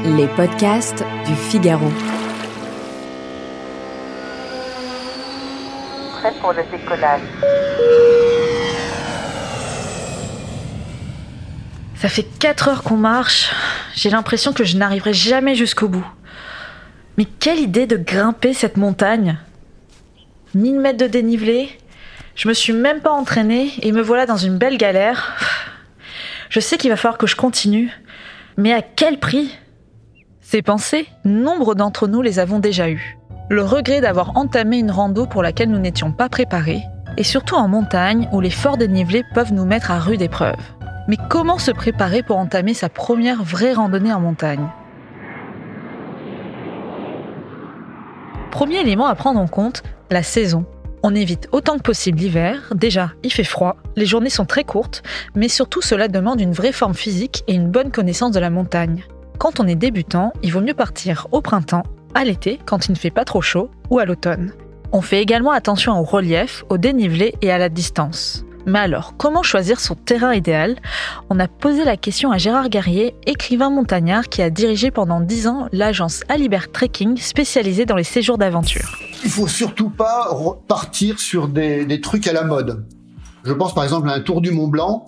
Les podcasts du Figaro. Prêt pour le décollage. Ça fait 4 heures qu'on marche. J'ai l'impression que je n'arriverai jamais jusqu'au bout. Mais quelle idée de grimper cette montagne! 1000 mètres de dénivelé. Je me suis même pas entraînée et me voilà dans une belle galère. Je sais qu'il va falloir que je continue. Mais à quel prix? Ces pensées, nombre d'entre nous les avons déjà eues. Le regret d'avoir entamé une rando pour laquelle nous n'étions pas préparés, et surtout en montagne où les forts dénivelés peuvent nous mettre à rude épreuve. Mais comment se préparer pour entamer sa première vraie randonnée en montagne? Premier élément à prendre en compte, la saison. On évite autant que possible l'hiver. Déjà, il fait froid, les journées sont très courtes, mais surtout cela demande une vraie forme physique et une bonne connaissance de la montagne. Quand on est débutant, il vaut mieux partir au printemps, à l'été quand il ne fait pas trop chaud, ou à l'automne. On fait également attention au relief, au dénivelé et à la distance. Mais alors, comment choisir son terrain idéal? On a posé la question à Gérard Guerrier, écrivain montagnard qui a dirigé pendant 10 ans l'agence Alibert Trekking spécialisée dans les séjours d'aventure. Il faut surtout pas partir sur des trucs à la mode. Je pense par exemple à un Tour du Mont Blanc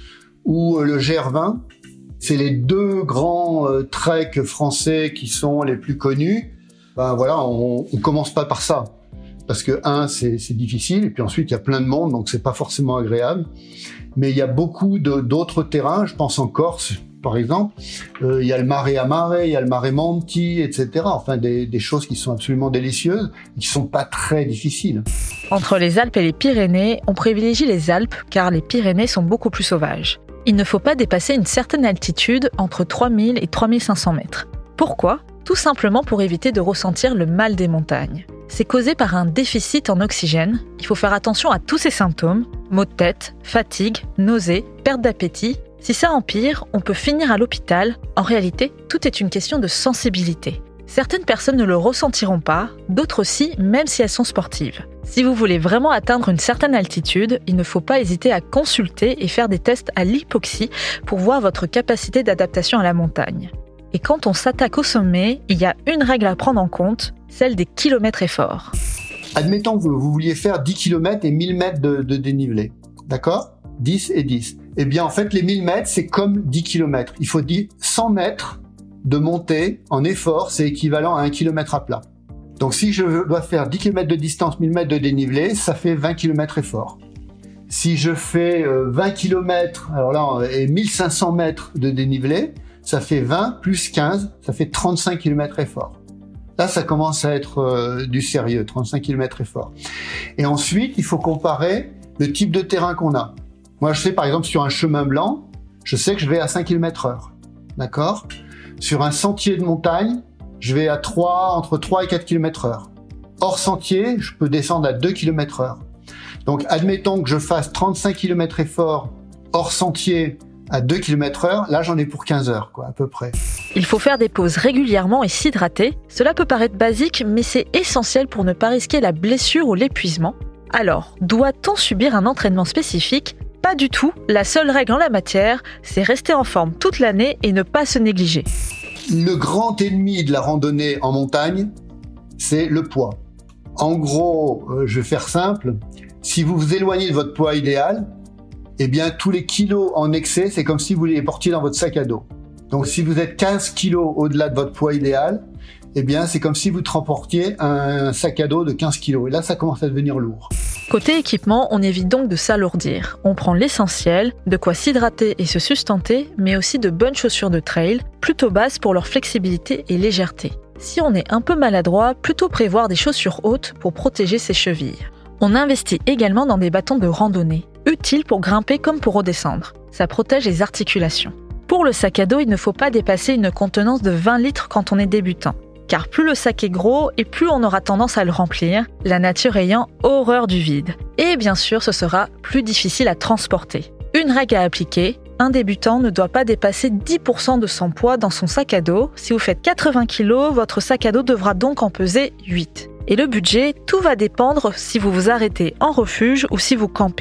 ou le GR20. C'est les deux grands treks français qui sont les plus connus. On commence pas par ça. Parce que c'est difficile, et puis ensuite il y a plein de monde, donc c'est pas forcément agréable. Mais il y a beaucoup d'autres terrains, je pense en Corse, par exemple. Il y a le Mare a Mare, il y a le Mare Monti, etc. Enfin, des choses qui sont absolument délicieuses, et qui sont pas très difficiles. Entre les Alpes et les Pyrénées, on privilégie les Alpes, car les Pyrénées sont beaucoup plus sauvages. Il ne faut pas dépasser une certaine altitude, entre 3000 et 3500 mètres. Pourquoi? Tout simplement pour éviter de ressentir le mal des montagnes. C'est causé par un déficit en oxygène. Il faut faire attention à tous ces symptômes, maux de tête, fatigue, nausées, perte d'appétit. Si ça empire, on peut finir à l'hôpital. En réalité, tout est une question de sensibilité. Certaines personnes ne le ressentiront pas, d'autres aussi, même si elles sont sportives. Si vous voulez vraiment atteindre une certaine altitude, il ne faut pas hésiter à consulter et faire des tests à l'hypoxie pour voir votre capacité d'adaptation à la montagne. Et quand on s'attaque au sommet, il y a une règle à prendre en compte, celle des kilomètres efforts. Admettons que vous vouliez faire 10 km et 1000 mètres de dénivelé. D'accord? 10 et 10. Eh bien, en fait, les 1000 mètres, c'est comme 10 km. Il faut 100 mètres de montée en effort, c'est équivalent à 1 km à plat. Donc, si je dois faire 10 km de distance, 1000 mètres de dénivelé, ça fait 20 km effort. Si je fais 20 km, alors là, et 1500 mètres de dénivelé, ça fait 20 plus 15, ça fait 35 km effort. Là, ça commence à être du sérieux, 35 km effort. Et ensuite, il faut comparer le type de terrain qu'on a. Moi, je sais, par exemple, sur un chemin blanc, je sais que je vais à 5 km/h. D'accord? Sur un sentier de montagne, je vais à entre 3 et 4 km/h. Hors sentier, je peux descendre à 2 km/h. Donc, admettons que je fasse 35 km effort hors sentier à 2 km/h, là j'en ai pour 15 heures, à peu près. Il faut faire des pauses régulièrement et s'hydrater. Cela peut paraître basique, mais c'est essentiel pour ne pas risquer la blessure ou l'épuisement. Alors, doit-on subir un entraînement spécifique? Pas du tout. La seule règle en la matière, c'est rester en forme toute l'année et ne pas se négliger. Le grand ennemi de la randonnée en montagne, c'est le poids. En gros, je vais faire simple, si vous vous éloignez de votre poids idéal, eh bien, tous les kilos en excès, c'est comme si vous les portiez dans votre sac à dos. Donc, si vous êtes 15 kilos au-delà de votre poids idéal, eh bien, c'est comme si vous transportiez un sac à dos de 15 kilos. Et là, ça commence à devenir lourd. Côté équipement, on évite donc de s'alourdir. On prend l'essentiel, de quoi s'hydrater et se sustenter, mais aussi de bonnes chaussures de trail, plutôt basses pour leur flexibilité et légèreté. Si on est un peu maladroit, plutôt prévoir des chaussures hautes pour protéger ses chevilles. On investit également dans des bâtons de randonnée, utiles pour grimper comme pour redescendre. Ça protège les articulations. Pour le sac à dos, il ne faut pas dépasser une contenance de 20 litres quand on est débutant. Car plus le sac est gros et plus on aura tendance à le remplir, la nature ayant horreur du vide. Et bien sûr, ce sera plus difficile à transporter. Une règle à appliquer, un débutant ne doit pas dépasser 10% de son poids dans son sac à dos. Si vous faites 80 kg, votre sac à dos devra donc en peser 8. Et le budget, tout va dépendre si vous vous arrêtez en refuge ou si vous campez.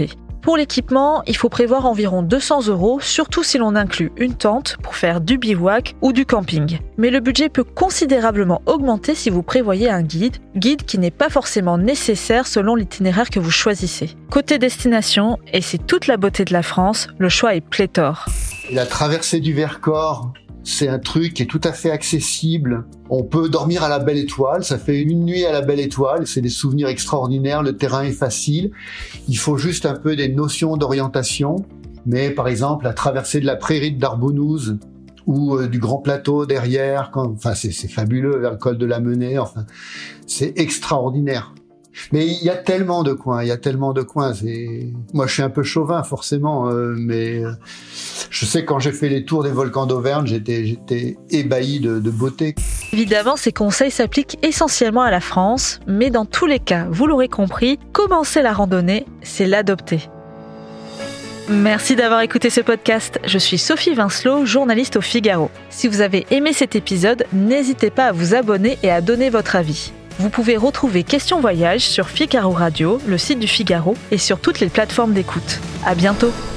Pour l'équipement, il faut prévoir environ 200 €, surtout si l'on inclut une tente pour faire du bivouac ou du camping. Mais le budget peut considérablement augmenter si vous prévoyez un guide qui n'est pas forcément nécessaire selon l'itinéraire que vous choisissez. Côté destination, et c'est toute la beauté de la France, le choix est pléthore. La traversée du Vercors, c'est un truc qui est tout à fait accessible. On peut dormir à la Belle Étoile, ça fait une nuit à la Belle Étoile, c'est des souvenirs extraordinaires, le terrain est facile. Il faut juste un peu des notions d'orientation. Mais par exemple, la traversée de la prairie de Darbounouz ou du Grand Plateau derrière, c'est fabuleux, vers le col de la Menée, c'est extraordinaire. Mais il y a tellement de coins. Moi, je suis un peu chauvin, forcément, mais je sais que quand j'ai fait les tours des volcans d'Auvergne, j'étais ébahi de beauté. Évidemment, ces conseils s'appliquent essentiellement à la France, mais dans tous les cas, vous l'aurez compris, commencer la randonnée, c'est l'adopter. Merci d'avoir écouté ce podcast. Je suis Sophie Vincelot, journaliste au Figaro. Si vous avez aimé cet épisode, n'hésitez pas à vous abonner et à donner votre avis. Vous pouvez retrouver Question Voyage sur Figaro Radio, le site du Figaro, et sur toutes les plateformes d'écoute. À bientôt!